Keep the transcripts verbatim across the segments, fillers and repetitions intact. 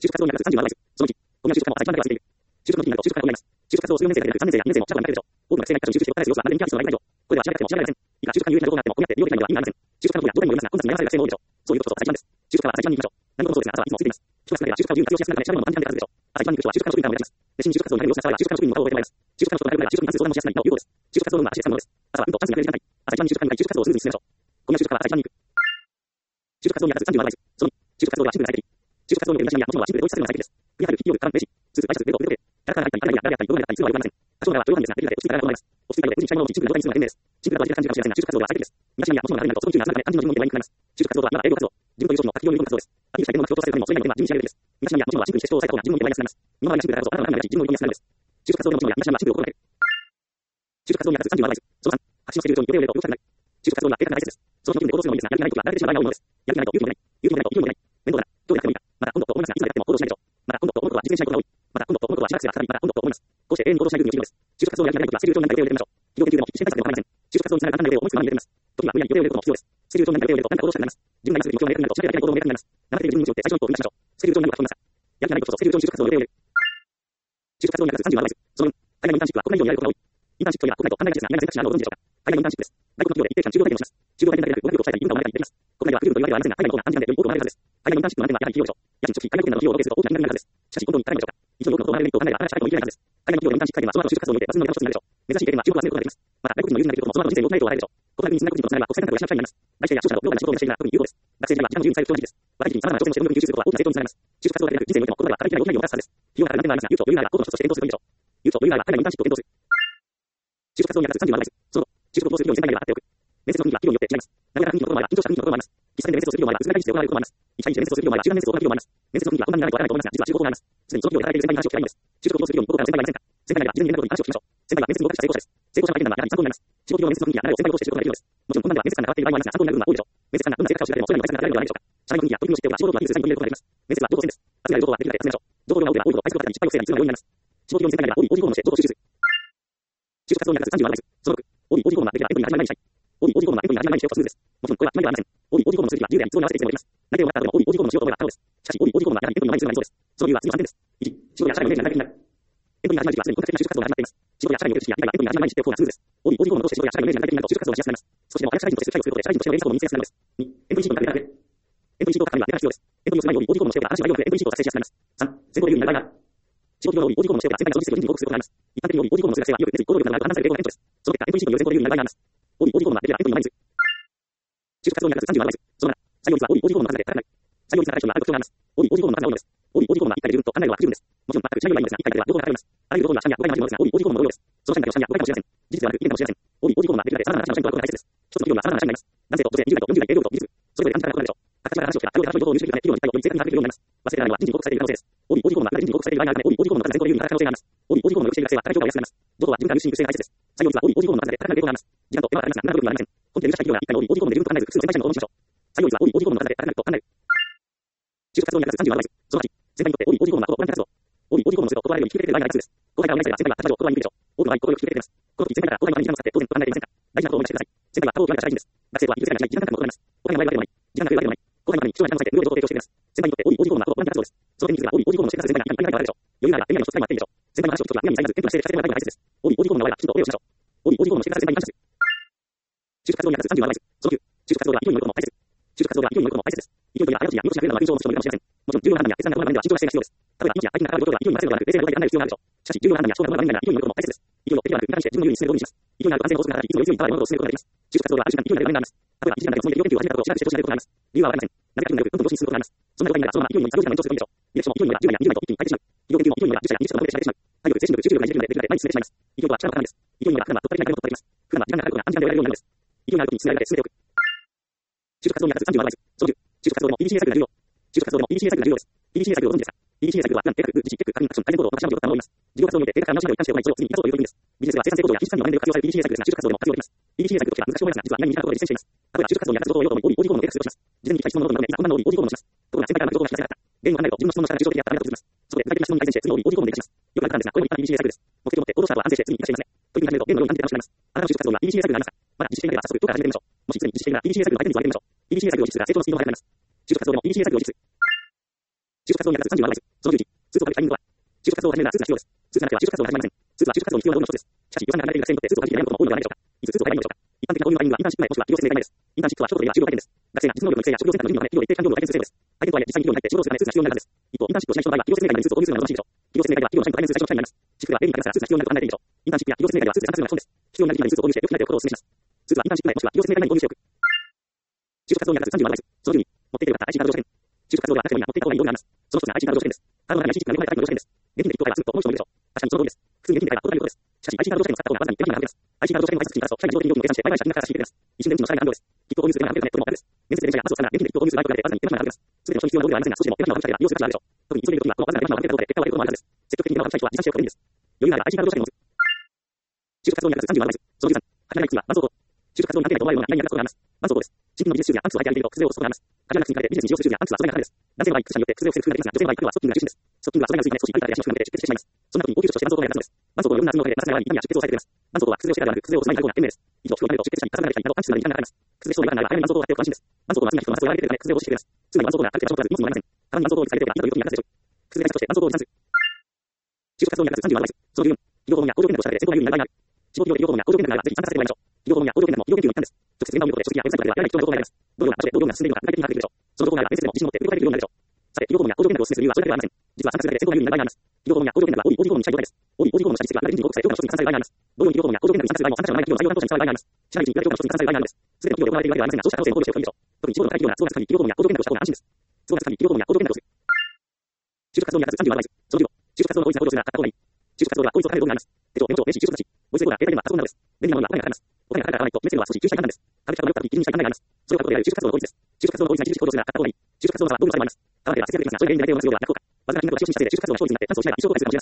就職活動に役立つさんじゅうなな倍数。そのいち、ゴミの収穫も最短では進んでいる。就職の時になると就職活動になります。就職活動をするよねん生だけでなくさんねん生やにねん生も社会になれるでしょう。多くの学生が一箇所に就職してお金を要するまだ人気アーティストの間以上。これでは調べても調べられません。以下就職間有益な情報があっても、こうやって利用できないのは意味がありません。就職活動や条件もよりますが、混雑に悩まされる学生も多いでしょう。そういうことこそ最一番です。就職課は最一番に行きましょう。何事もそうですが、朝はいつも空いています。人が少ないでは就職活動を十分活用しやすくなるため、調べ物も短時間で数でしょう。朝一番に行く人は就職課の職員間を目指します。熱心に就職活動になる様子が伝われば就職課の職員の顔を覚えてもらえます。就職課の職員が就職に関する相談もしやすくなり、なお有効です。就職活動の足で使うものです。朝は運動チャンスになれる時間帯。朝一番に就職課に向かい就職活動をスムーズに進めましょう。ゴミの収穫は朝一番に行く。就職活動に役立つさんじゅうなな倍数。そのい、就職活動はシンプルで最適。就職活動による見出しや持ち物はシンプルで同一させるのが最適です。クリアフル、企業間名詞、スーツ、挨拶、ベルト、ベルトで、キャラクターが入ったり、アイラインが入ったり、ロゴが入ったり、数はよくありません。多少のは長時間ですが、できるだけ落ち着いたら行います。落ち着いたので、個人にしたいものをきちんと状態にするのが便利です。シンプルだと味気感じるかもしれませんが、就職活動は最適です。見出しや持ち物があるのと、その中に集まるため、漢字の日本語ではにくなります。就職活動は今は英語活動。自分という組織の活用の日本活動です。アピールしたい言語の強調されるためにも、それ以外の点は地味に仕上げるべきです。見出しや持ち物はシンプルにして主張を抑えた方が自分の言葉になります。今までがシンプルだからこそ、あなたの何が自分の言葉になります。就職活動の持ち物や見出しやシンプルを心がける。就職活動に役立つさんじゅうなな倍数。そのさん、発信をしている人に予定を入れると動くしたくない。就職活動には正確な挨拶です。その気分で行動するのもいいですが、やる気がないときは慣れてしまう場合が多いものです。やる気がないと勇気も出ない。勇気も出ないと勇気も出ない。面倒だな。今日でやってもいいか。また今度と思いますが、いつまでやっても行動しないでしょう。また今度と思うことは実現しないことが多い。また今度と思うことはしばらくすれば再び、また今度と思います。こうして永遠に行動しない分には十分です。就職活動やる気がないときは、スキル上に何か予定を入れてみましょう。企業研究でも必死対策でも構いません。就職活動につながる簡単な予定を思いつくままに入れてみます。時には無理やり予定を入れることも必要です。スキル上に何か予定を入れると何か行動したくなります。自分が今すぐ目標を明確になると、しゃべるだけの行動を明確になります。流れている自分によって最初の一歩を踏み出しましょう。スキル上に何が書きますか。やる気がないこととスキル上に就職活動の予定を入れる。就職活動に役立つさんじゅうなな倍数。そのよん、海外のインターンシップは国内以上にやることが多い。インターンシップといえば国内と海外の選択肢があるのをご存知でしょうか。海外のインターンシップです。外国の企業で一定期間就労体験をします。就労体験だけでなく、語学を伝えたり、文化を学んだりできます。国内では不十分と言われてはありませんが、海外の方が短時間でより多く学べるはずです。海外のインターンシップの難点はやはり費用でしょう。家賃、食費、外国人などの費用を合計すると大きな金額になるはずです。しかし、本当に足りないのでしょうか。一度多くのことを学べるメリットを考えれば、新しい社会も生きられるはずです。海外の企業でインターンシップ体験はその後就職活動において抜群の手の一つになるでしょう。珍しい経験は注目を集めることができます。また、外国人の友人ができることもその後人生に大きな影響を与えるでしょう。国内に住んだ国人とつながれば国際感覚を養う機会になります。大企業や商社などグローバルな仕事をしているのが特に有効です。学生時代は時間の自由に使える貴重な時期です。若い時期に様々な条件をして能力を吸収することは大きな成功につながります。就職活動だけでなく、人生においても言葉では働きがい大きな意味を持たすはずです。費用がかかる難点はありますが、有と余裕があれば行動の一つとして検討するといいでしょう。有と余裕があれば海外のインターンシップを検討する。就職活動に役立つさんじゅうなな倍数。その就職をするように選択があっておく。面接の雰囲気は企業によって違います。和やかな雰囲気のこともあれば、緊張した雰囲気のこともあります。喫茶店で面接をするような場合は、薄暗い体質で行われることもあります。一対一で面接をするような場合は、集団面接を行うこともあります。面接の雰囲気はこんなに長いとわからないと思いますが、実は就職法があります。すでにその企業で働いている先輩に話を聞きたいのです。就職をするように行動からの先輩はいませんか。先輩なら事前に連絡を取り話を聞きましょう。先輩は面接に合格した成功者です。成功者の相手ならやはり参考になります。仕事上の面接の雰囲気や流れを先輩を通して知ることができるのです。もちろんこんなんでは面接官が変わっている場合もありますが、参考になる部分は多いでしょう。面接官がどんな性格かを知るだけでも、それらにお客さんが変わられるのではないでしょうか。社内の雰囲気や取り組みを知っておけば、仕事をうまくいくする際に取り入れることができます。面接は情報戦です。集められる情報はできるだけ集めましょう。情報量が多いのは多いほど倍数をかけたり失敗を防いだりするのが容易になります。仕事上の先輩なら多い オージー フォームをして情報を収集する。就職活動に役立つさんじゅうなな倍数。そのろく、オーディー オージー フォームはできればエントリーが始まる前にしたい。オーディー オージー フォームはエントリーが始まる前にしておくとスムーズです。もちろんこれは決まりではありません。オーディー オージー フォームの続きは自由であり、都合に合わせていつでもできます。内定をもらった後でも オーディー オージー フォームの使用と覚えが可能です。しかし オーディー オージー フォームはやはりエントリーの前にするのが理想です。その理由は次のさんてんです。いち、仕事や社会のイメージが内的になる。エントリーが始まる時期はすでに本格的な就職活動が始まっています。仕事や社会における知識や理解がエントリーが始まる前に知っておく方がスムーズです。オーディー オージー フォームを通して仕事や社会のイメージが内的になると就職活動がしやすくなります。少しでも早く社会人として社会をすることで社会人としての連鎖を身につけやすくなるのです。に、エントリーシートに書かれるだけ。エントリーシートを書くためにはデータが必要です。エントリーをする前に オーディー フォームをしておけば新しい内容がエントリーシートが作成しやすくなります。さん、先行レビューになる場合がある。仕事上の オーディー フォームをしておけば先輩が所持するように報告することがあります。一般的に オーディー フォームのする学生は意欲、熱意、行動力などがあると判断される傾向があるとです。その結果、エントリーシートによる先行レビューになる場合があります。オーディー オージー フォームはできればエントリーの前にする。就職活動に役立つさんじゅうなな倍数。そのなな、採用率は オーディー オージー フォームの数だけ高くなる。採用率が高い人にはある特徴があります。オーディー オージー フォームの数が多いのです。オーディー オージー フォームは一回で十分と考えるのは不十分です。もちろん全くしないよりはいいのですが、一回では両方が偏ります。あらゆる労働は下には誤解が混じるものですが、オーディー オージー フォームの同様です。その社員だけを下には誤解かもしれません。事実ではなく意見かもしれません。オーディー オージー フォームはできるだけ様々な話をしておくことが大切です。一つの企業には様々な話があります。男性と女性、にじゅう代とよんじゅう代、営業部と技術部、それぞれ短時間から行うでしょう。各社から話を聞けば、多様な情報を入手できるため、企業の実態をより正確に把握できるようになります。忘れてないのは人事に報告されている可能性です。オーディー オージー フォームは人事に報告されている場合があるため、オーディー オージー フォームの数が先行レビューに働く可能性があります。オーディー オージー フォームのよくしている学生は働き評価を安くなります。情報は自分から入手に行く姿勢が大切です。採用率は オーディー オージー フォームの数だけ高くなる傾向があります。時間と手間はかかりますが、無駄な部分はありません。本気で入社した企業が一回の オーディー オージー フォームで十分と考えず、複数の先輩社員の応募にしましょう。採用率は オーディー オージー フォームの数だけ高くなると考える。就職活動に役立つさんじゅうなな倍数。そのはち、先輩にとって オーディー オージー フォームはボランティア活動。オーディー オージー フォームのすると断られるように聞き入れてくれる場合が大多数です。後輩からお願いすれば先輩が立場を断りにくいでしょう。多くの場合、心よく聞き入れてくれます。この時、先輩から後輩の話に時間を使って当然と考えていませんか。大事なことを思い出してください。先輩は過労を極めた社会人です。学生とは技術が違い、時間感覚も異なります。後輩が前が出るわけでもない。時間が来るわけでもない。後輩のために貴重な時間を割いて無料で情報を提供してくれます。先輩にとって オーディー オージー フォームはボランティア活動です。その点については オーディー オージー フォームのしてくださる先輩が何かあるでしょう。余裕があればエリアの一つでもやっていいでしょう。先輩の話を聞くときは無理に遮らず、エントリーして社してもらうのが大切です。オーディー オージー フォームの場合はきちんとお礼をしましょう。オーディー オージー フォームのしてくださる先輩に感謝する。就職活動に役立つさんじゅうなな倍数。そのきゅう、就職活動は勢いに乗ることも大切。就職活動は勢いに乗ることも大切です。勢いというのは早起きや見事な増えるのは現状を持つ人もいるかもしれません。もちろん重要な判断や決断が困難では慎重な姿勢が必要です。例えば、息や相手に関わることは勢いに任せるのではなく、冷静な状態で考える必要があるでしょう。しかし、重要な判断や人が困難な勢いに乗ることも大切です。勢いを適度なく、無駄にして自分の有利に進めることにします。勢いのある安全を保つなら、いつもより強いパワーで物事を進めることができます。就職活動はある時間に勢いが出る場合があります。例えば、いちじかんだけその医療研究を始めたことをしばらくして調子になることがあります。理由はわかりません。何か気分がよく、どんどん更新することがあります。そんな状態になら、そのまま勢いに乗り長時間延長することでしょう。履歴書も勢いに乗ればじゅう代やにじゅう代と一気に変えてしまう。医療研究も勢いに乗ればじゅっ社やにじゅっ社のままでしまってしまう。体力、精神力、集中力が維持できるので、できるだけ毎日進めてしまいます。勢いとは力の力です。勢いに乗れば普段は突破的な機能を突破できます。普段は時間がかかることが短時間で終えられるようになるのです。勢いのある時に進められて進めておく。就職活動に役立つさんじゅうなな倍数。そのじゅう、就職活動でも ピーディーシーエー サイクルが重要。就職活動でも ピーディーシーエー サイクルが重要です。ピーディーシーエー サイクルをご存知ですか。ピーディーシーエー サイクルはプラン、計画、実施、チェック、確認、アクション、改善行動、私の状態を行います。事業活動によって計画から直しなどを一貫して行い、それを次に生かそうという取り組みです。ビジネスでは生産性向上や品質管理の場面でよく活用される ピーディーシーエー サイクルですが、就職活動でも活用できます。ピーディーシーエー サイクルとしては難しい方ですが、実は意外に短いことで実践しています。例えば、就職活動に役立つことを言おうと思い、オーディー フォームの計画をします。事前に聞いた質問のもとにいざ本番の オーディー フォームをします。ところが先輩からの情報が知らせなかった。言語が考えると自分の質問の仕方が重症的であったら何かと続きます。そこで具体的な質問に改善して、次の オーディー フォームで活かします。よくあるパターンですが、これも一般的 ピーディーシーエー サイクルです。目的を持って行動した後は安定して次に活かしていますね。というふうに考えると、例のように安定で楽しくなります。あなたの就職活動には ピーディーシーエー サイクルがありますか。まだ実施していないのでは早速どこから始めてみましょう。もしすでに実施しているなら ピーディーシーエー サイクルの相手に座ってみましょう。ピーディーシーエー サイクルを実施するが成長のスピードが速くなります。就職活動でも ピーディーシーエー サイクルを実施する。 就職活動に役立つさんじゅうは倍率。そのじゅういち、スーツを買いたい人は、就職活動を始めるならスーツが必要です。スーツがなければ就職活動が始まりません。スーツは就職活動に必要な道具の一つです。しかし、予算が限られている学生にとってスーツを借りていないことも多いのではないでしょうか。いつスーツを買えばいいのでしょうか。一般的な購入はインターンシップ前もしくは企業説明会です。インターンシップはショートでは就業体験です。学生が実能力の育成や職業選択の準備のため企業で一定期間業務を体験する制度です。相手とはいえ実際に企業に入って仕事をするためスーツが必要になるはずです。一方、インターンシップをしない人の場合は企業説明会にスーツを購入するのが望ましいでしょう。企業説明会では企業の社員と対面する最初の機会になります。私服は便利になりますがスーツが必要になると考えていいでしょう。インターンシップや企業説明会ではスーツで参加するのが基本です。必要な時期までスーツを購入して良くなっておくことをお勧めします。スーツはインターンシップ前もしくは企業説明会前に購入しておく。就職活動に役立つさんじゅうは倍率。そのじゅうに、持っていてよかった アイシー カード乗車券。就職活動ではなくてもいいが持っていた方がいい道具があります。その一つが アイシー カード乗車券です。カードの中に アイシー チップが埋め込まれたタイプの乗車券です。現金で一等買はすぐと思う人もいるでしょう。確かにその通りです。普通に現金で買えばトータル有効です。しかし アイシー カード乗車券を使った方がまさに現金が運べます。アイシー カード乗車券を配達にからと社内自動的に料金を計算して売買借金がから差し引いています。一瞬で運賃の社内が反動です。切符を購入する手間が省けるネットでもお金です。面接で電車やバスを使うなら現金で切符を購入する場合と比べてわずかに手間が省けます。すべての人に必要な道具ではありませんが少しでも手間がかかる機会が利用する価値があるでしょう。特に急いでいる時にはこのわずかな手間をかけたことで結果を上げることもあるはずです。積極的に手間をかけたい人は持参しておくといいです。余裕があれば アイシー カード乗車券を持つ。就職活動に役立つさんじゅうは倍率。そのじゅうさん、働き口は伴奏後。就職活動に関係ないと思われるような意味がつくことがあります。伴奏後です。新品のビジネスシューズやパンツを履いていると癖を落とすことがあります。彼らが口にかけてビジネスに使用するシューズやパンツは素材が高いです。男性の場合、靴下によって癖を防ぐ工夫ができますが、女性の場合、黒はストッキングが中心です。ストッキングは素材が薄いため少し歩いたり足の含めて出血してしまいます。そんな時に応急処置として絆創膏が役立つのです。絆創膏の余分な圧のおかげで摩擦が弱り痛みや出血を抑えてくれます。絆創膏は靴をしてからではなく、靴を落とす前に貼るような天命です。以上、服を食べると出血したり、傷が出たりなどパンチするまでに時間がかかります。靴で症状がなければ早めに絆創膏を貼っておくと安心です。絆創膏はすぐに皮膚の摩擦を和らげてくれるため癖を落としてくれます。すぐに絆創膏が軽くて場所を取らず荷物もなりません。さらに絆創膏を持ち帰れておけばいいということに役立つでしょう。特に女性の場合は痛みということに役立つでしょう。就職活動に役立つさんじゅうは倍率。そのじゅうろく、就職活動に役立つさんじゅうは倍率。そのじゅうよん、企業訪問や工場見学をしただけで選考が有利になる場合がある。地方企業で企業訪問や工場見学があればぜひ参加させてもらいましょう。企業訪問や工場見学も企業研究の一環です。直接現場を見ることで職員やウェブサイトではやらない貴重な情報が得られます。どのような場所でどういうような進んでいるのか具体的に把握できるでしょう。その情報があれば面接でも自信を持って受け答えできるようになるでしょう。さて、企業訪問や工場見学をお勧めする理由はそれだけではありません。実は参加するだけで選考が有利になる場合があります。企業訪問や工場見学は オーディー、オーディー 訪問に近い状態です。オーディー、オーディー 訪問のした実績がある人事に報告され、評価の一つに加算される場合があります。同様に企業訪問や工場見学に参加する場合も参加者の前に企業の採用担当者に伝わる場合があります。社内人に評価の一つに加算される場合があるのです。すべての企業で行われているわけではありませんが、そうした可能性も考慮しておくといいでしょう。特に地方の高い企業な都合がつく限り企業訪問や工場見学をした方が安心です。都合がつく限り企業訪問や工場見学をする。就職活動に役立つさんじゅうは倍率。そのじゅうご、就職活動の効率な行動をするなら買った方がいい。就職活動は効率を高める動画があります。手帳、メモ帳、名刺、就職たち。ボイスレコーダー、携帯電話、パソコンなどです。便利なものはお金がかかります。お金がかかるから買わないと、メッセージは少し吸収したい判断です。株式株をよく買うとき、基準にしたい判断があります。それを買うことである就職活動の効率です。就職活動の効率な一時行動をするなら買った方がいい。就職活動の差はどういう差でもあります。買わなければ節約できますが、それが原因で内定を逃すようでは逆効果。わずかな金額が使用したせいで就職活動の勝率になって、担当しないが一生後悔するかもしれません。企業の採用枠が考えられています。採用の採用も時間も考えられています。採用も時間も考えられています。その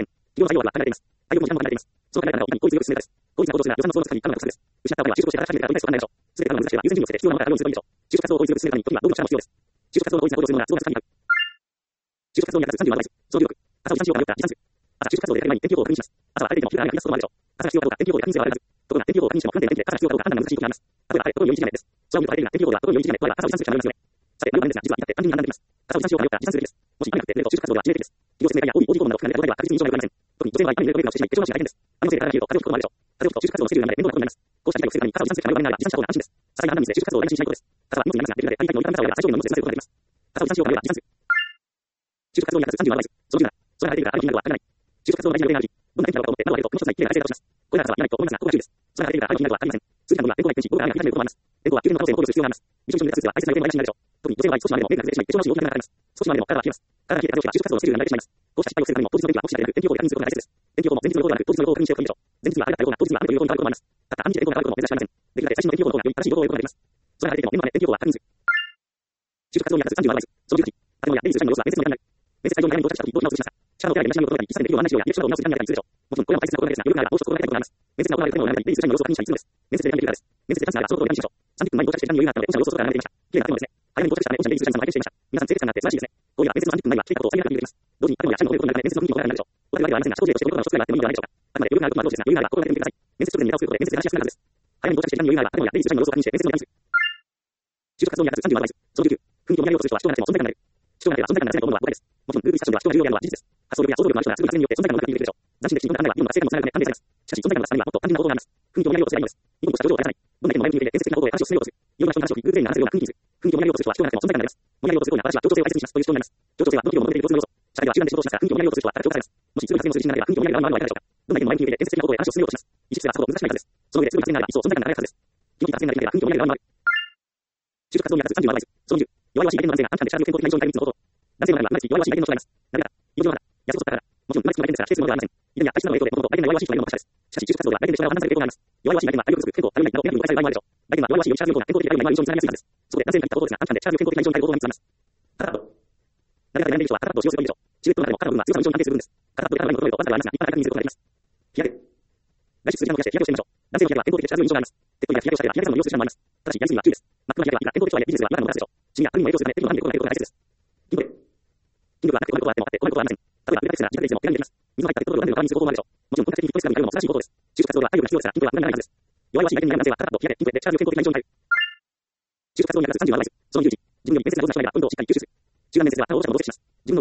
ためには効率よく進めたいです。効率な行動をするなら予算の総の使いに負担がかかるです。失った場合は就職してから社会で働きたいと考えないでしょう。すべての難しいは優先順位をつけて必要なものから用意するといいでしょう。就職活動を効率よく進めるために時には労力者も必要です。就職活動の効率な行動をするのが都合がつく限り買う。就職活動に役立つさんじゅうは倍率。そのじゅうろく、朝を時短しようか迷ったら時短する。朝就職活動で帰る前に天気予報を確認します。朝は晴れていても急な雨が降り出すこともあるでしょう。朝が必要かどうか天気予報で確認すればわかるはず。ところが天気予報を確認しても不安定な天気で朝が必要かどうか判断が難しいことがあります。例えば晴れ、ところによりいちじ雨です。空を見ると晴れているが天気予報ではところによりいち雨とあれば朝を時短するしかありませんよね。さて、何がですが、実は至って単純に判断できます。朝を時短しようか迷ったら時短するべきです。もし雨が降ってくれると就職活動が致命的です。企業説明会や オーディー、オーディー 訪問などを含めた動画では確実に異常がありません。特に女性の場合、雨に濡れると目が落ちてしまい、化粧直しが大変です。雨のせいで体が冷えると風邪をひくこともあるでしょう。風邪をひくと就職活動のスケジュールの中で面倒なことになります。こうした事態を防ぐために朝を時短するしか迷わないが時短した方が安心です。些細な判断ミスで就職活動を台無しにしないことです。朝は荷物になりますが、できるだけ大体の折りたたみ傘をやれば最小限の荷物で済ませることができます。朝を時短しようか迷ったら時短する。就職活動に役立つさんじゅうは倍率。そのじゅうなな、空が晴れているから雨になるは関係ない。就職活動の大事な予定がある日、どんな天気だろうかと思って窓を開けると雲一つない綺麗な快晴が落ちます。これらの朝はいらないと思いますが、ここが注意です。空が晴れているから雨になるは関係ありません。数時間後には天候が一変し、午後が雨が降り始めることもあります。天候は急変の可能性も考慮する必要があります。びしょびしょに濡れたスーツは大切な予定の間になるでしょう。特に女性の場合、少しまでも目が崩れてしまい、化粧直しに大きながらかかります。少しまでも体が冷えます。体が冷えて上司は就職活動のスケジュールが乱れてしまいます。こうした失敗を防ぐためにも当日の天気は目視だけでなく天気予報で確認することが大切です。天気予報も前日の予報ではなく当日の予報を確認しておくといいでしょう。前日には晴れだった予報が当日には雨という予報に変わることもあります。たった半日で天候が変わることも珍しくありません。できるだけ最新の天気予報の方がより正しい予報を得ることができます。空が晴れていても念のため天気予報は確認する。就職活動に役立つさんじゅうは倍率。そのじゅうはち、建物や出入りする際の様子は面接の時間になる。面接会場に早めに到着した時にどう今を映しますか。地下の手洗いや飯の用途などに一切できるような時間や履歴書などを直す時間になるかにするでしょう。もちろんこれらも大切なことなんですが、余裕があればもう一つ心がけたいことがあります。面接が行われる建物の中に出入りする際の様子を確認したりするのです。面接で選んでいるからです。面接でチャンスがあればそのことを確認しましょう。さんじゅっぷんまえに到着して時間に余裕があったので本社の様子を外から眺めていました。綺麗な建物ですね。早めに到着したため本社に出入りする際にも拝見していました。皆さん清潔感があって素晴らしいですね。こういう面接のさんじゅっぷんまえには来ていたことを最悪にできます。同時に建物や社員の褒めることの中で面接の雰囲気も変わるでしょう。お互いではありませんが、社交辞令としてこのことが一つくらいはあってもいいのではないでしょうか。あくまで余裕があることは同時ですが、余裕があれば心がけてみてください。面接直前にネタを作ることで面接で話しやすくなるはずです。早めに到着して時間に余裕があれば建物や出入りする際の様子を確認して面接の時間にする。就職活動に役立つさんじゅうは倍率。そのじゅうきゅう、雰囲気を盛り上げようとする人は人がなくても存在感がある。人がなければ存在感がなせないものは誤解です。もちろん、グループディスカッションでは人が重要であるのは事実です。発想力や想像力のある人がすぐに発言によって存在感の中にいるでしょう。斬新で基本的な考えは日本の達成感もつながるため歓迎されます。しかし、存在感の出すためにはもっと単純な方法があります。雰囲気を盛り上げようとすればいいのです。日本とした上場を返さない。どんな意見も前向きに入れて建設的な方法で話を進めようとする。いろんな人の話を聞き、グループで話せるような雰囲気にする。雰囲気を盛り上げようとする人は人がなくても存在感があります。盛り上げようとする方には私は協調性を大切にしますという人になります。協調性はどの企業も求めている共通の要素。社会では集団で仕事をしますが、雰囲気を盛り上げようとする人は高く評価されます。もし強い発言をする自信がなければ雰囲気を盛り上げる側の周りはないでしょうか。どんな意見も前向きに入れて建設的な方法で話を進めようとします。意識すればさほど難しくないはずです。その上で強い発言があれば一層存在感が高いはずです。基本的な発言ができれば雰囲気を盛り上げる側の周り。就職活動に役立つさんじゅうは倍率。そのじゅう、弱々しい相手の男性が短期間でチャージを健康的な異常に対立すること。男性の場合は生まれつき弱々しい相手の人がいます。なぜか、異常な安く取ったから。もちろん生まれつきの相手ですから否定するものではありません。以前や体質などの影響で元々相手が弱々しい人がいるのも確かです。しかし就職活動は相手で人が判断される傾向があります。弱々しい相手は体力不足、健康、体力など役に動かされる場合もあるでしょう。相手は弱々しいよりチャージ力が健康的なより周りの異常につながりやすいはずです。そこで男性が言ったことですが、短期間でチャージを健康的な異常に対ることが見つかります。カラット。誰かで悩んでいる人はカラットを使用するといいでしょう。チームとなればカラットは強さの異常に安定する分です。カラットでカラットを求めるとわずかではありますが、一般的な確認することができます。日焼け。外出する時間を増やして日焼けをしてみましょう。男性の日焼けは健康的でチャージの異常があります。鉄砲や日焼けをしたりは日焼けさんの様子する時間もあります。ただし、やりすぎは注意です。真っ黒な日焼けはいいが健康的とはいえビジネスは今のも出すでしょう。シミや髪にも影響するため、適度な管理を行うことが大切です。筋トレ。筋力がなくて困ることはあってもあって困ることはありません。例えば、腕立て伏せな自宅でいつも手が出てきます。水を入ったペットボトルを飲んでる代わりにする方法もあるでしょう。もちろん本格的にフィットネスが向かうのも素晴らしい方法です。就職活動は体力が必要ですが、筋トレは無駄にならないはずです。弱々しい相手に悩む男性はカラッと日焼け、筋トレでチャージを健康的な異常に変える。就職活動に役立つさんじゅうは倍率。そのじゅういち、自分より面接が上手な人がいれば運動をしっかり吸収する。集団面接では他の応募者も同席します。自分の業界が最も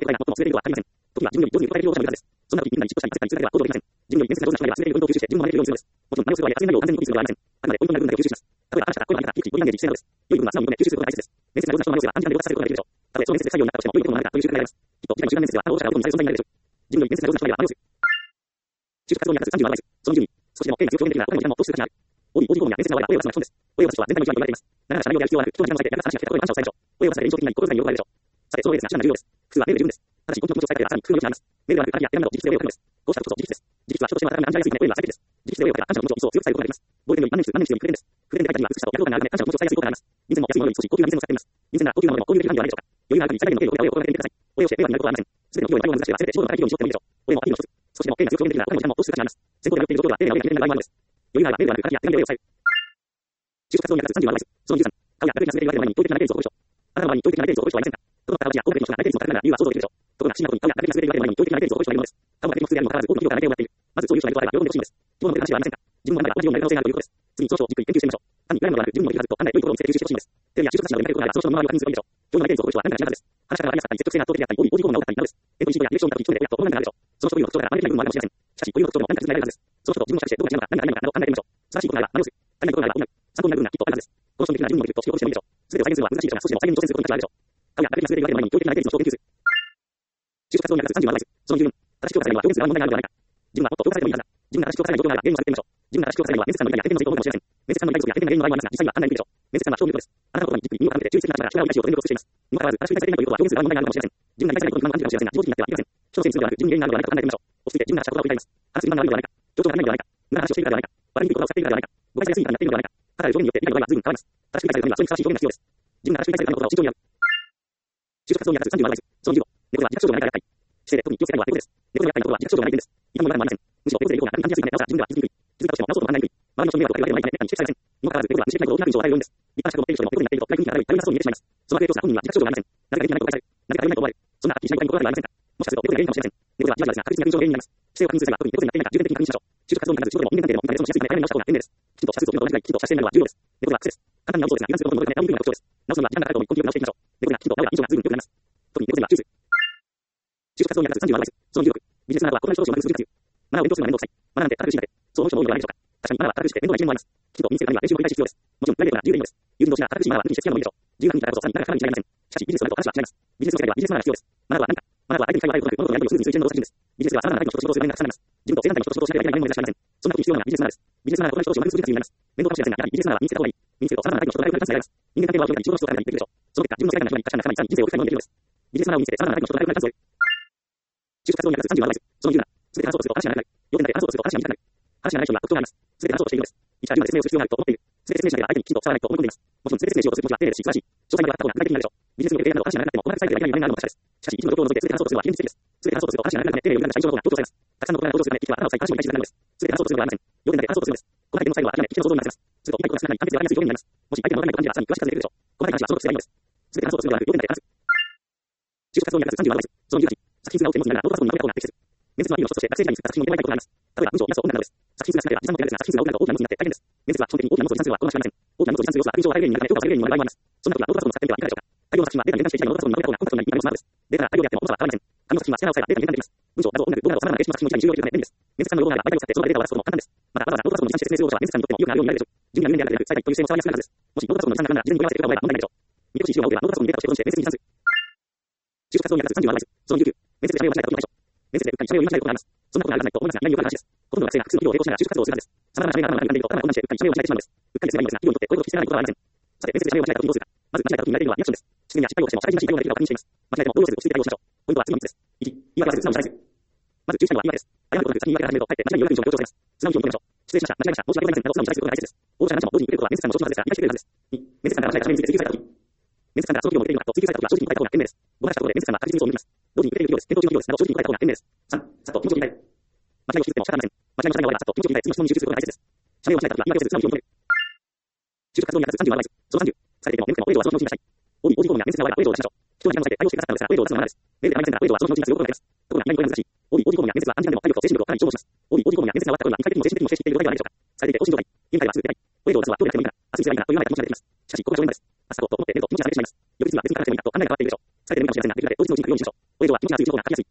ることはありません。時は自分より上手に答えるような無駄です。そんな時みんなに嫉妬したり、自らが行動できません。自分より面接が上手な人が常にポイントを吸収して自分を真似るようにするのです。もちろん、真似をする場合は、発言内容を完全にコピーするのではありません。あくまでポイントになる文だけを吸収します。例えば、話したかっこいいのが一気にポイントになる実践なのです。良い文は素直に読んで吸収することが大切です。面接が上手な人の真似をすれば暗記が良くさせることができるでしょう。たとえその面接で採用になったとしても、良いことも学ぶかという習慣があります。きっと、次回の集団面接では、あの者が男にされる存在になるでしょう。自分より面接が上手な人がいれば真似をする。就職活動に役立つさんじゅうななバイス。そのじゅうに、少しでも丁寧な強表現的な答えの時間ももっと数価値がある。オーディ、オーディフォームや面接の場合は、声を出すのが基本です。声を出す人は全体の一番に言われています。なかなか社内をやる必要はなく、人の話をして、役立つ話が聞けた声を感謝を伝えましょう。声を出すで印象的な心遣いに喜ばれるでしょう。さて、その上ですが、手段が重要です。普通はメールで十分です。ただし、本気の気持ちを伝えたりは、さらに工夫の余地があります。メールではなく、アンケートや手紙など自筆で声を書くのです。こうしたことこそ自筆です。自筆は人としてはただに暗示がやすいため、声は最適です。自筆で声を書けば感謝の気持ちを一層強く伝えることができます。ゴールデンより万年筆、万年筆より普遍です。普遍的な書きには美しさと躍動感があるため、感謝の気持ちを伝えやすい効果があります。便箋も安いものより少し高級な便箋を使っています。便箋なら高級なものでもこういうべきなんではないでしょうか。余裕がある限り最大限の程度で声を心がけてみてください。声をして迷惑になることはありません。すべての企業や対応の難しいはすべて仕事の働きをに絞ってもいいでしょう。声もアピールの一つ。少しでも丁寧な強表現的な答えの時間ももっと数価値があります。先行で迷っている状況は丁寧な上で決められない場合もあるのです。余裕があればメールではなく書きや手紙で声を伝える。就職活動に役立つさんじゅうななバイス。そのじゅうさん、顔や働きなすべて言われる前に統一的な内定率を誇る人。あなたの前に統一的な内定率を誇る人はいませんか。どの他の地や大手の人が内定率を高めなら理由は想像できるでしょう。ところが、新なことに顔や働きなすべて言われる前に統一的な内定率を誇る人がいるのです。顔が手にも普通であるにもかかわらず多くの企業が内定をもらっている。まずそういう人がいるとあれば喜んでほしいのです。希望の持てる話はありませんか。自分の前では同じようになる可能性があるということです。次にその人をじっくり研究してみましょう。単に言われるのではなく、自分のできるはずと案内良いところを見つけて吸収してほしいのです。テレビや就職活動で見かけることがあれば、その人の周りを確認するといいでしょう。今日の内定率を誇る人は何か知らないはずです。話し方がありやすかったり、積極性が圧倒的であったり、オーディ、オーディフォームが多かったりなどです。エントリーシートやディレクションを見たとき、一目で親と思わないからでしょう。その職業の特徴から真似できない部分もあるかもしれません。しかし、こういう特徴も何か気づいているはずです。その人と自分の社してどこが違うのか、何が何なのかなど考えてみましょう。正しいことならば真似をする。足りないことならば補う。参考になる部分がきっとあるはずです。この人の的な自分のできると仕事をしてもいいでしょう。すべてを再現するのは難しいでしょうが、少しでも再現に挑戦することに価値があるでしょう。顔や働きなすべて言われる前に教育的な内定率の人を研究する。就職活動に役立つさんじゅうななバイス。そのじゅうよん、正しく評価されるのは表現する側の問題があるのではないか。自分はもっと評価されてもいいはずだ。自分が正しく評価される状況があれば原因を探ってみましょう。自分が正しく評価されるのは面接官の意図や天然の成功かもしれません。面接官の意図や天然の原因の場合もありますが、実際には案内できるでしょう。面接官は超能力です。あなたの言葉にじっくり耳を傾けて注意するながら、人が多い話をとても強くしています。にもかかわらず、正しく理解されていないということは表現する側の問題があるのかもしれません。自分が理解されないことに不安を感じるかもしれませんが、自己的になってはいけません。人のせいにするのではなく、自分に原因があるのではないかと考えてみましょう。落ち着いて自分がしたことが振り返ります。話す不満が悪いのではないか。状況がないのではないか。無駄な話をしているからではないか。悪い言葉を使っているからではないか。誤解されやすいからやっているのではないか。ただ表現によって理解の場合は随分変わります。正しく理解されるためには、それにふさわしい表現が必要です。自分が正しく理解されたの言葉を慎重にやる。就職活動に役立つさんじゅうななバイス。そのじゅうご、猫は自覚症状がないからやったり。姿勢で特に気をつけたいのは猫です。猫でやったりことは自覚症状がない点です。いかも言われません。むしろ猫で猫が感じやすいため、なおさら自分では気づきにくい。気づいたとしても直そうとも考えにくい。周りの人に迷惑をかけるわけではないため、猫に指摘されません。にもかかわらず、猫は無視できないことを大きな印象を与えるようです。立派な資格を持っている人でも猫になっていると、外国にならない頼りなさそうに見えてしまいます。その悪い要素が本人は自覚症状がありません。なぜかできないと誤解される。なぜか足りないと思われる。そんなはっきりしない答えに心当たりはありませんか。もしかすると猫が原因かもしれません。猫はじわじわですが確実に悪印象の原因になります。姿勢を確認する際は特に猫になっていないか重点的に確認しましょう。就職活動に限らず仕事でも人間関係でも問題でそのしやすいため早めに直した方が便利です。きちんと射出をするのと同じくらいきちんと射出性になるのは重要です。猫は癖です。簡単な直そうですが、油断することので直りにくいのが特徴です。直すのには時間がかかると思い、根気よく直していきましょう。猫がきちんと直れば印象が随分良くなります。特に猫背はチューズ。就職活動に役立つさんじゅうななバイス。そのじゅうろく、ビジネスマナーは異なる人同士を丸くする活用。マナーを勉強するのは面倒くさい。マナーなんて堅苦しいだけ。そう思う人も多いのではないでしょうか。確かにマナーは堅苦しくて面倒な一面もあります。きちんと身につけるためには練習を繰り返し必要です。もちろんプライベートな自由でいいのです。友人同士が堅苦しいマナーは無理にして付き合うのもいいでしょう。自由な雰囲気だからこそさらに長くかかるに違いません。しかしビジネスとなると話は違います。ビジネスの世界ではビジネスマナーが必要です。マナーは何か。マナーは相手に会話を与えることなく、物事のやり取りをスムーズにする一連の動作です。ビジネスでは様々なタイプの人と仕事をする面がたくさんあります。自分と正反対の人と仕事をしなければいけない面もいらっしゃいません。そんな時に必要なのがビジネスマナーです。ビジネスマナーは異なる人同士を丸くする活用になります。面倒かもしれませんが、やはりビジネスマナーは身につけた方がいい。身につけると様々なタイプの人とライフに関係があります。人間関係は分けたり、仕事をしてたりできるでしょう。その結果、自分の世界の中に確かな仲間にさらに人生を振り返ることができるのです。ビジネスマナーを身につけて様々なタイプの人とライフに関係があります。就職活動に役立つさんじゅうななバイス。そのじゅうなな、すべて話そうとすると話が長くなる。要点だけ話そうとすると話が短くなる。話がない人には特徴があります。すべて話そうとしているのです。いちからじゅうまで説明をする必要があると思っている。すべて説明しなければ相手にきちんと伝わらないと思い込んでいます。もちろんすべて説明しようとする気持ちは丁寧ですし、素晴らしい。詳細まで分かった方が具体的になるでしょう。ビジネスにおける例など話が長くなくても細かく細部でやりたいのがあるのが確かです。しかし、一部の状況を除いてすべて話そうとするのは非現実的です。すべて話そうとすると話が長くなくて丁寧を無駄な印象の方が強調されます。たくさんのことが登場するため、敵は頭を割いて話もいっぱい静かになるのです。すべて話そうとするのではありません。要点だけ話そうとするのです。細かい点の最後は諦め、基地の想像になっています。すると、言いたいことが少なくなり、完璧で分かりやすい表現になります。もし相手が分からないと感じれば、さらに詳しく説明できるでしょう。細かい話はその時すればいいのです。すべて話そうとするのではなく、要点だけ話す。就職活動に役立つさんじゅうななバイス。そのじゅうはち、作品数が多くてもながらノートパソコンにまとめた方が適切。面接のアピールの一つとして学生時代に作った作品を手前たいことがあります。例えば文章をイラストを女などです。作品数が少なければ時間も手軽ですが、作品数が多くなると大きな荷物になって大変です。面接は基本的に大きな荷物を持参するは好ましくありません。大きな荷物を持参する要素は印象を与える例になるため、評価される例にもなる場合もあります。そんな時はノートパソコンを使ってみてはいかがでしょうか。大量の作品はデータに連関していないノートパソコンにまとめた方がコンパクトになり、今のスマートです。データが大量であっても重さは変わりません。紙の作品はスキャナーを使えばデータに連関できます。文章、画像、音楽、動画など様々な形式の作品も一台に重要できるため便利です。面接官の用語なら媒体を使ってその場でデータを渡すことも簡単です。また、わざわざノートパソコンに持参して説明する要素は面接官にとっても意欲があるようになるでしょう。準備が面であるだけでなく、最大という姿勢も伝わりやすくなるはずです。もしノートパソコンの持参が不安なら、事前に問い合わせてくれた方が問題ないでしょう。見通し資料が多ければノートパソコンにデータをして保存して面接に持参する。就職活動に役立つさんじゅうななバイス。そのじゅうきゅう、面接で社名を間違えたことないでしょう。面接でうっかり社名を言い間違えることがあります。そんなことがあるはずないと思いますが、意外によくある話です。ほとんどの学生が複数の企業を並行しながら就職活動をするはずです。様々な社名が頭の中に浮かんでいると頭が混乱してうっかり社名を間違えてしまうのです。うっかりですればいいのですが、企業にとってこういうことを気づかないことはありません。さて、面接で社名を間違えた時にどうするか。まず間違えた時に言われているのはリアクションです。失念や失敗をしても社会人らしい対応ができるかを確認しています。間違えても動揺せず落ち着いて対応しましょう。ポイントは次のみっつです。いち、言い訳はせず素直に謝罪する。まず注意したいのは言い訳です。謝ることなく先に言い訳から始めると、かえって間違いによる印象が強調されます。素直に気を認めましょう。失礼しました。間違えました。申し訳ございません。など素直に謝罪することが大切です。応募者が何社も同時に受けることは面接官の承知のはずですが、理解してくれるはずです。に、面接官が間違えた社名について追及された時。面接官がその企業の受けているのかと追及された時は正直に答えた方が賢明です。ごまかしたことで面接官が確実に嘘を見抜きます。同時に受けている企業です。検討中の企業です。など正直に答えた方が賢明です。さん、さっと気持ちを切り替える。間違いを気づいても仕方ありません。間違いの正体が終わればさっと気持ちを切り替え、次の質問に集中することが大切です。社名を間違えた時は言い訳をせず素直に気を認める。就職活動に役立つさんじゅうななバイス。そのさんじゅう、されていても面接官はおえどはその気持ちになさい。オーディ、オーディフォームや面接が終わればおえどを出しましょう。人に時間を割いて対応してくださったのですが、おえどを出すのはマナーです。メールでありませんが、おえどはその気持ちになすよくわかります。ところが意外にこれが難しい。オーディ、オーディフォームや面接は短時間でも体力と精神力をかなり消耗します。オーディ、オーディフォームや面接が終わった頃には、一回的にも精神的にも精神的にいる状態ではないでしょうか。されていて更新状態。現在はすぐ出ない。おえどを出すのはどうでなくてもいいから、明日にすればいいからというような気持ちが出てきます。しかし、ここが正念場です。明日と思って寝ると気持ちが下がってしまいます。翌日には別に書かなくてもいいかと考えが変わっているでしょう。されて眠るかもしれませんが、できるだけ当日のうちに書くようにしましょう。おえどは気持ちが強い情報が書きやすい。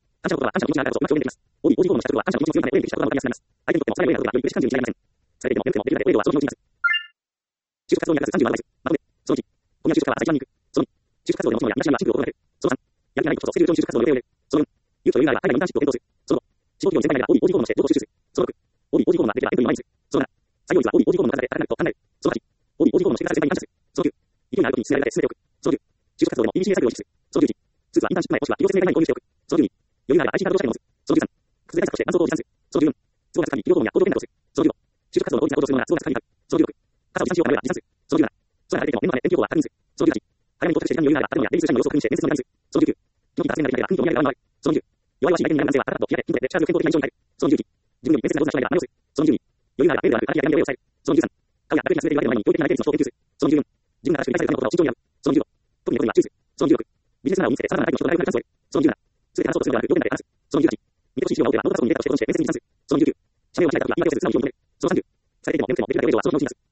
感謝の気持ちがあるからと、うまく表現できます。オーディー オーディー フォームの社長は感謝の気持ちを強めて表現できたことがわかりやすくなります。相手にとっても辛い上などがより嬉しく感じるに違いありません。されていても眠くてもできるだけオレードはその気持ちになります。就職活動に役立つさんじゅうアドバイス。まとめ。そのいち。今夜就職から朝一番に行く。そのに。就職活動の持ち物や身だしなみはシンプルを心がける。そのさん。やる気がないこととセリフ上に就職活動の予定を入れる。そのよん。勇気と余裕があれば海外のインターンシップを検討する。そのご。志望企業に全体内が オーディー オーディー フォームのしてどうぞ就職する。そのろく。オーディー オーディー フォームはできればエントリーの毎日。そのなな。採用率は オーディー オーディー フォームの数で高くなると考える。そのはち。オーディー オーディー フォームのしてください全体に感謝する。そのきゅう。意図にあることに進められて進めておく。そのじゅう。就職活動でも ピービーシー 対策を意識する。そのじゅういち。スーツはインターンシップ前もしくは企業説明会前に購入しておく。そのじゅうに。余裕があれば アイティー カード投資家に持つ。そのじゅうさん。学生対策として伴走行を持参する。そのじゅうよん。都合がつかみ、医療等や行動検討をする。そのじゅうご。就職活動の当日に行動するのが都合がつかみになる。そのじゅうろく。傘を持参しようかどうか持参する。そのじゅうなな。空が晴れていても念のため天気予報は確認する。そのじゅうはち。早めに到着して時間に余裕があれば建物や出入りする社員の様子を確認して面接に向かいする。そのじゅうきゅう。気の利いた発言ができないが、雰囲気を見られる側に回る。そのにじゅう。弱々しい相手になる男性はパタッと開け、ピンクでチャージを検討的な印象に変える。そのにじゅういち。自分より面接が上手な人が何をする。そのにじゅうに。余裕があればメールである相手や手紙で抑える。そのじゅうさん。顔やアプリが全て言われる前に教育的なメッセージの研究する。そのじゅうよん。自分が正しく理解されたのかを慎重にやる。そのじゅうご。特に残りは注意する。そのじゅうろく。ビジネスマナーを身につけてさらなる大企業の人と大学のチャンスを得る。そのじゅうなな。すべて話そうとするのではなく、要点だけ話す。そのじゅうはち。見通し資料が多ければノートパソコンにデータとして保存して面接に持参する。そのじゅうきゅう。社名を記載した時は イーメール アドレスで素直に認める。そのさんじゅう。されていても眠くてもできるだけオレードはその気持ちになる。